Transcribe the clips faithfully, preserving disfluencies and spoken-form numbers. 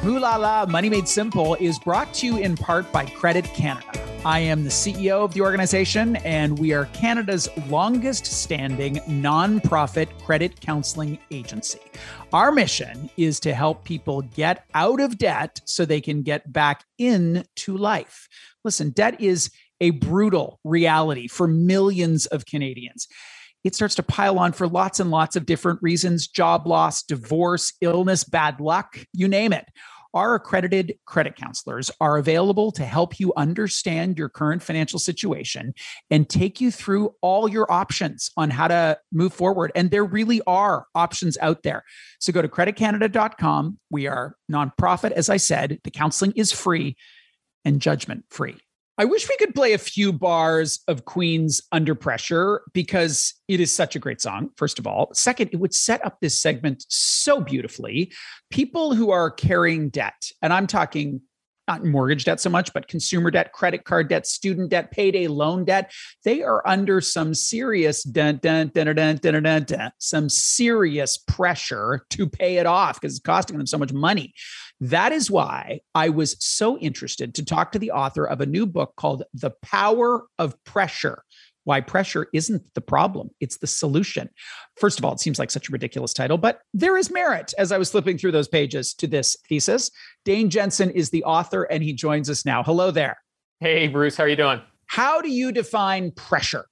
Ooh La La, Money Made Simple is brought to you in part by Credit Canada. I am the C E O of the organization, and we are Canada's longest standing nonprofit credit counseling agency. Our mission is to help people get out of debt so they can get back into life. Listen, debt is a brutal reality for millions of Canadians. It starts to pile on for lots and lots of different reasons: job loss, divorce, illness, bad luck, you name it. Our accredited credit counselors are available to help you understand your current financial situation and take you through all your options on how to move forward. And there really are options out there. So go to credit canada dot com. We are nonprofit, as I said. The counseling is free and judgment free. I wish we could play a few bars of Queen's Under Pressure because it is such a great song, first of all. Second, it would set up this segment so beautifully. People who are carrying debt, and I'm talking not mortgage debt so much, but consumer debt, credit card debt, student debt, payday loan debt, they are under some serious dun, dun, dun, dun, dun, dun, dun, some serious pressure to pay it off because it's costing them so much money. That is why I was so interested to talk to the author of a new book called The Power of Pressure: Why Pressure Isn't the Problem, It's the Solution. First of all, it seems like such a ridiculous title, but there is merit as I was flipping through those pages to this thesis. Dane Jensen is the author, and he joins us now. Hello there. Hey, Bruce. How are you doing? How do you define pressure?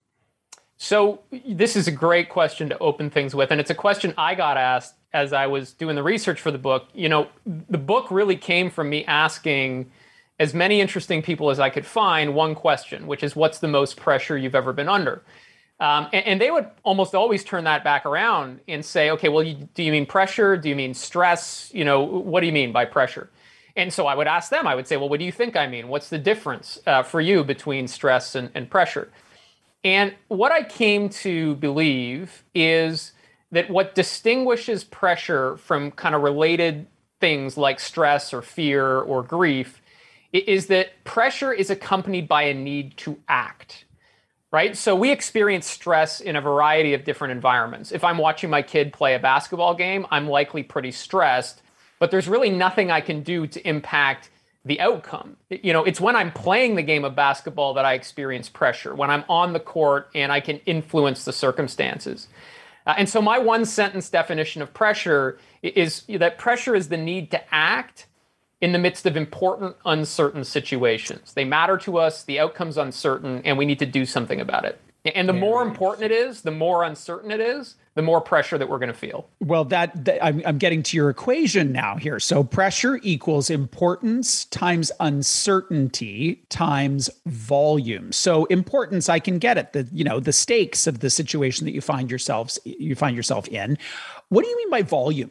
So this is a great question to open things with, and it's a question I got asked as I was doing the research for the book. You know, the book really came from me asking as many interesting people as I could find one question, which is, what's the most pressure you've ever been under? Um, and, and they would almost always turn that back around and say, okay, well, you, do you mean pressure? Do you mean stress? You know, what do you mean by pressure? And so I would ask them, I would say, well, what do you think I mean? What's the difference uh, for you between stress and, and pressure? And what I came to believe is that what distinguishes pressure from kind of related things like stress or fear or grief is that pressure is accompanied by a need to act, right? So we experience stress in a variety of different environments. If I'm watching my kid play a basketball game, I'm likely pretty stressed, but there's really nothing I can do to impact the outcome. You know, it's when I'm playing the game of basketball that I experience pressure, when I'm on the court and I can influence the circumstances. Uh, and so my one sentence definition of pressure is that pressure is the need to act in the midst of important, uncertain situations. They matter to us, the outcome's uncertain, and we need to do something about it. And the Very more important it is, the more uncertain it is, the more pressure that we're going to feel. Well, that, that I'm, I'm getting to your equation now here. So pressure equals importance times uncertainty times volume. So importance, I can get it. The you know the stakes of the situation that you find yourselves you find yourself in. What do you mean by volume?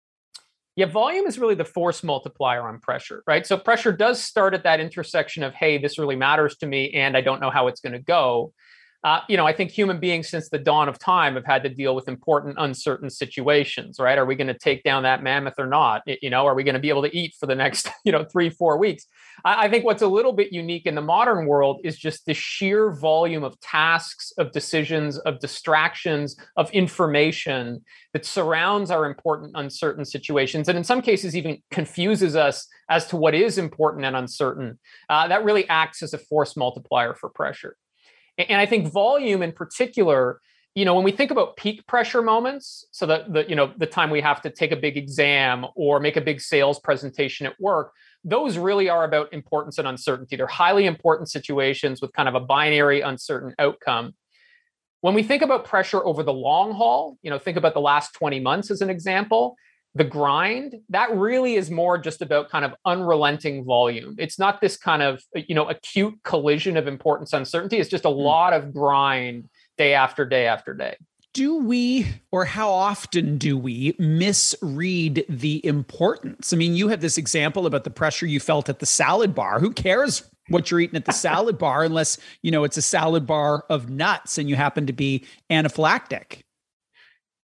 Yeah, volume is really the force multiplier on pressure, right? So pressure does start at that intersection of, hey, this really matters to me, and I don't know how it's going to go. Uh, you know, I think human beings since the dawn of time have had to deal with important, uncertain situations, right? Are we going to take down that mammoth or not? You know, are we going to be able to eat for the next, you know, three, four weeks? I, I think what's a little bit unique in the modern world is just the sheer volume of tasks, of decisions, of distractions, of information that surrounds our important, uncertain situations, and in some cases even confuses us as to what is important and uncertain. Uh, that really acts as a force multiplier for pressure. And I think volume in particular, you know, when we think about peak pressure moments, so that the, you know, the time we have to take a big exam or make a big sales presentation at work, those really are about importance and uncertainty. They're highly important situations with kind of a binary uncertain outcome. When we think about pressure over the long haul, you know, think about the last twenty months as an example. The grind, that really is more just about kind of unrelenting volume. It's not this kind of, you know, acute collision of importance, uncertainty. It's just a lot of grind day after day after day. Do we, or how often do we misread the importance? I mean, you have this example about the pressure you felt at the salad bar. Who cares what you're eating at the salad bar unless, you know, it's a salad bar of nuts and you happen to be anaphylactic?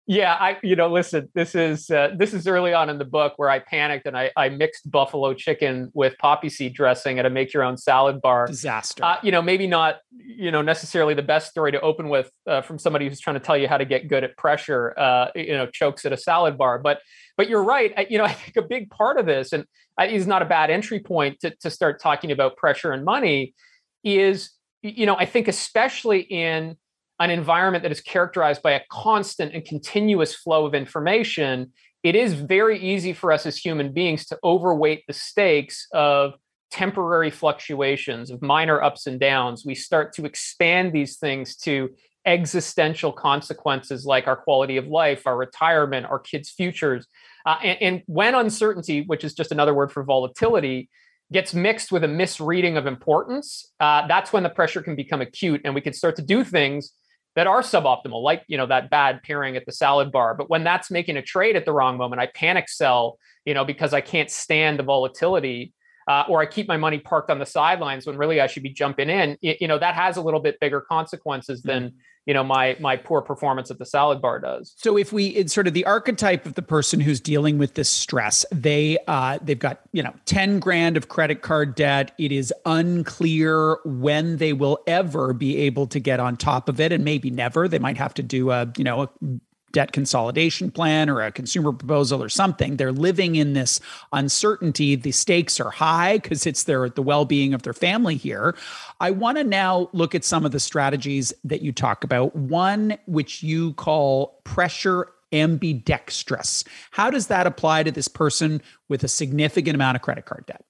Yeah, I, you know, listen, this is uh, this is early on in the book where I panicked and I, I mixed buffalo chicken with poppy seed dressing at a make your own salad bar. Disaster. Uh, you know, maybe not, you know, necessarily the best story to open with uh, from somebody who's trying to tell you how to get good at pressure. Uh, you know, chokes at a salad bar, but but you're right. I, you know, I think a big part of this, and is not a bad entry point to to start talking about pressure and money, is, you know, I think especially in an environment that is characterized by a constant and continuous flow of information, it is very easy for us as human beings to overweight the stakes of temporary fluctuations, of minor ups and downs. We start to expand these things to existential consequences like our quality of life, our retirement, our kids' futures. Uh, and, and when uncertainty, which is just another word for volatility, gets mixed with a misreading of importance, uh, that's when the pressure can become acute and we can start to do things that are suboptimal, like, you know, that bad pairing at the salad bar. But when that's making a trade at the wrong moment, I panic sell, you know, because I can't stand the volatility, uh, or I keep my money parked on the sidelines when really I should be jumping in. You, you know, that has a little bit bigger consequences than, you know, my my poor performance at the salad bar does. So if we, it's sort of the archetype of the person who's dealing with this stress, they uh, they've got, you know, ten grand of credit card debt. It is unclear when they will ever be able to get on top of it, and maybe never. They might have to do a, you know, a debt consolidation plan or a consumer proposal or something. They're living in this uncertainty. The stakes are high because it's their the well-being of their family here. I want to now look at some of the strategies that you talk about. One, which you call pressure ambidextrous. How does that apply to this person with a significant amount of credit card debt?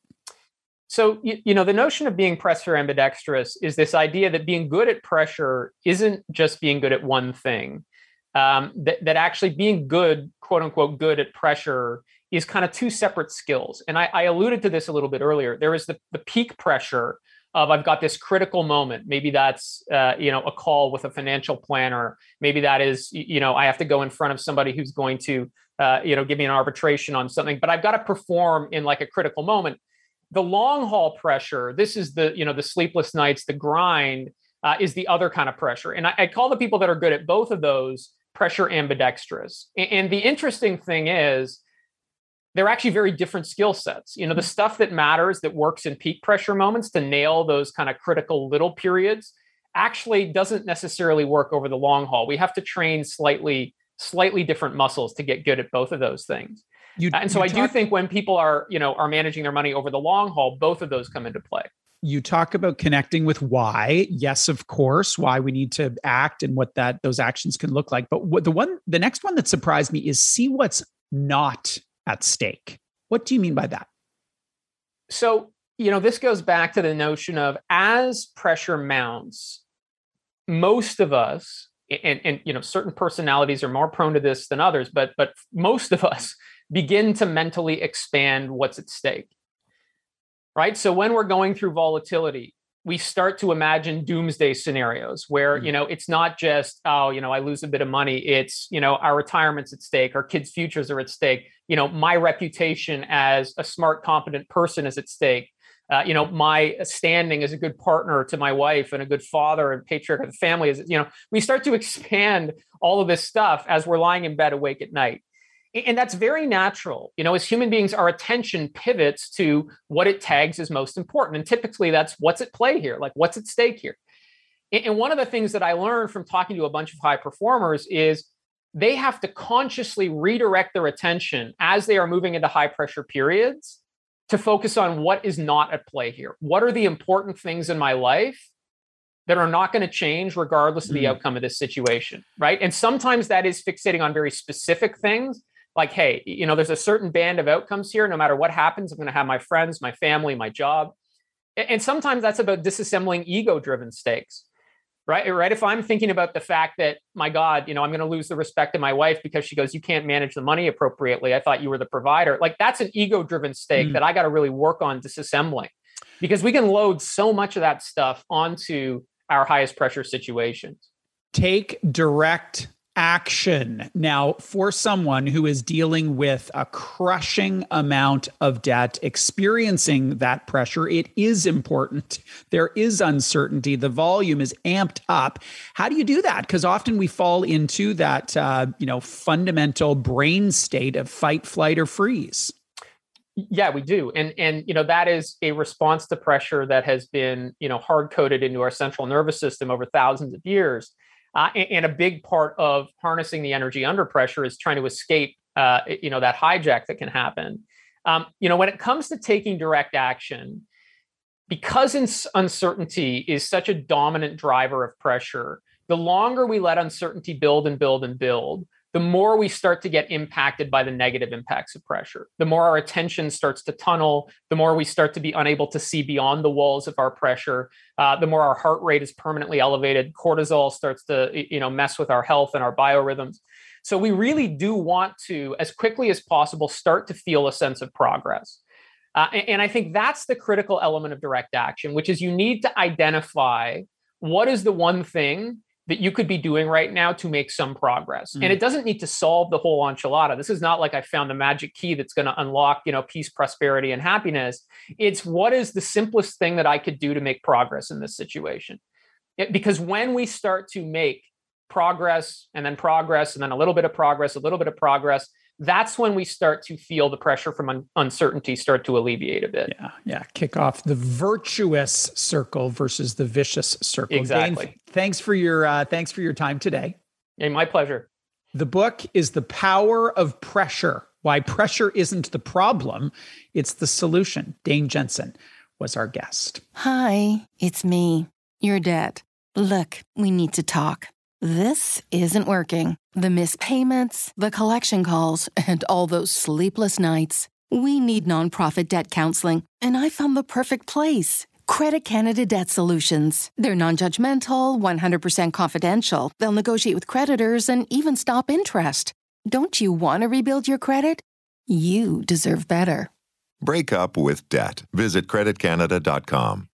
So, you, you know, the notion of being pressure ambidextrous is this idea that being good at pressure isn't just being good at one thing. Um, that, that actually being good, quote unquote, good at pressure is kind of two separate skills. And I, I alluded to this a little bit earlier. There is the, the peak pressure of I've got this critical moment. Maybe that's, uh, you know, a call with a financial planner. Maybe that is, you know, I have to go in front of somebody who's going to, uh, you know, give me an arbitration on something, but I've got to perform in like a critical moment. The long haul pressure, this is the, you know, the sleepless nights, the grind, uh, is the other kind of pressure. And I, I call the people that are good at both of those pressure ambidextrous. And the interesting thing is they're actually very different skill sets. You know, the stuff that matters, that works in peak pressure moments to nail those kind of critical little periods actually doesn't necessarily work over the long haul. We have to train slightly, slightly different muscles to get good at both of those things. You, and so I talk- do think when people are, you know, are managing their money over the long haul, both of those come into play. You talk about connecting with why. Yes, of course, why we need to act and what that those actions can look like. But what the one, the next one that surprised me is see what's not at stake. What do you mean by that? So, you know, this goes back to the notion of as pressure mounts, most of us, and, and you know, certain personalities are more prone to this than others, but but most of us begin to mentally expand what's at stake. Right. So when we're going through volatility, we start to imagine doomsday scenarios where, you know, it's not just, oh, you know, I lose a bit of money. It's, you know, our retirement's at stake, our kids' futures are at stake. You know, my reputation as a smart, competent person is at stake. Uh, you know, my standing as a good partner to my wife and a good father and patriarch of the family is, you know, we start to expand all of this stuff as we're lying in bed awake at night. And that's very natural. You know, as human beings, our attention pivots to what it tags as most important. And typically that's what's at play here, like what's at stake here. And one of the things that I learned from talking to a bunch of high performers is they have to consciously redirect their attention as they are moving into high pressure periods to focus on what is not at play here. What are the important things in my life that are not going to change regardless of the mm. outcome of this situation, right? And sometimes that is fixating on very specific things. Like, hey, you know, there's a certain band of outcomes here. No matter what happens, I'm going to have my friends, my family, my job. And sometimes that's about disassembling ego-driven stakes, right? Right. If I'm thinking about the fact that, my God, you know, I'm going to lose the respect of my wife because she goes, you can't manage the money appropriately. I thought you were the provider. Like, that's an ego-driven stake mm. that I got to really work on disassembling, because we can load so much of that stuff onto our highest pressure situations. Take direct action. Now, for someone who is dealing with a crushing amount of debt, experiencing that pressure, it is important. There is uncertainty. The volume is amped up. How do you do that? Because often we fall into that, uh, you know, fundamental brain state of fight, flight, or freeze. Yeah, we do. And, and, you know, that is a response to pressure that has been, you know, hard coded into our central nervous system over thousands of years. Uh, and, and a big part of harnessing the energy under pressure is trying to escape, uh, you know, that hijack that can happen. Um, you know, when it comes to taking direct action, because ins- uncertainty is such a dominant driver of pressure, the longer we let uncertainty build and build and build, the more we start to get impacted by the negative impacts of pressure. The more our attention starts to tunnel, the more we start to be unable to see beyond the walls of our pressure, uh, the more our heart rate is permanently elevated. Cortisol starts to, you know, mess with our health and our biorhythms. So we really do want to, as quickly as possible, start to feel a sense of progress. Uh, and, and I think that's the critical element of direct action, which is you need to identify what is the one thing that you could be doing right now to make some progress. Mm. And it doesn't need to solve the whole enchilada. This is not like I found the magic key that's going to unlock, you know, peace, prosperity, and happiness. It's what is the simplest thing that I could do to make progress in this situation? It, because when we start to make progress and then progress and then a little bit of progress, a little bit of progress, that's when we start to feel the pressure from un- uncertainty start to alleviate a bit. Yeah, yeah. Kick off the virtuous circle versus the vicious circle. Exactly. Dane, thanks for your uh, thanks for your time today. Hey, my pleasure. The book is The Power of Pressure: Why Pressure Isn't the Problem, It's the Solution. Dane Jensen was our guest. Hi, it's me, your dad. Look, we need to talk. This isn't working. The missed payments, the collection calls, and all those sleepless nights. We need nonprofit debt counseling, and I found the perfect place. Credit Canada Debt Solutions. They're non-judgmental, one hundred percent confidential. They'll negotiate with creditors and even stop interest. Don't you want to rebuild your credit? You deserve better. Break up with debt. Visit credit canada dot com.